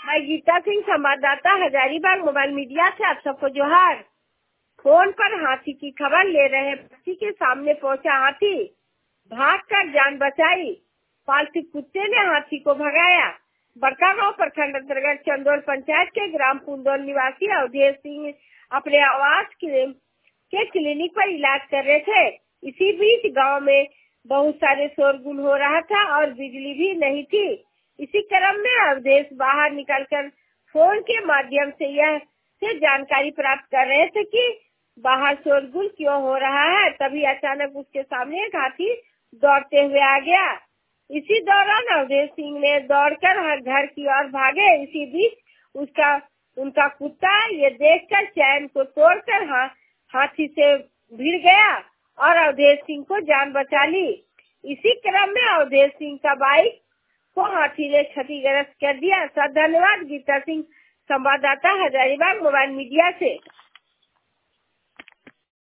मैं गीता सिंह, संवाददाता, Hazaribagh mobile media से आप सबको जोहार। फोन पर हाथी की खबर ले रहे पक्षी के सामने पहुंचा हाथी, भागकर जान बचाई। पालतू कुत्ते ने हाथी को भगाया। बड़कागांव प्रखंड अंतर्गत चंदोल पंचायत के ग्राम पुंदोल निवासी अवधेश सिंह अपने आवास के क्लिनिक पर इलाज कर रहे थे। इसी बीच गांव में बहुत सारे शोरगुल हो रहा था और बिजली भी नहीं थी। इसी क्रम में अवधेश बाहर निकलकर फोन के माध्यम से जानकारी प्राप्त कर रहे थे कि बाहर शोरगुल क्यों हो रहा है। तभी अचानक उसके सामने एक हाथी दौड़ते हुए आ गया। इसी दौरान अवधेश सिंह ने दौड़कर घर की ओर भागे। इसी बीच उनका कुत्ता ये देखकर चैन को तोड़कर हाथी से भिड़ गया और अवधेश सिंह को जान बचा ली। इसी क्रम में अवधेश सिंह का बाइक को हाथी ने क्षतिग्रस्त कर दिया। धन्यवाद। गीता सिंह, संवाददाता, हजारीबाग मोबाइल मीडिया से।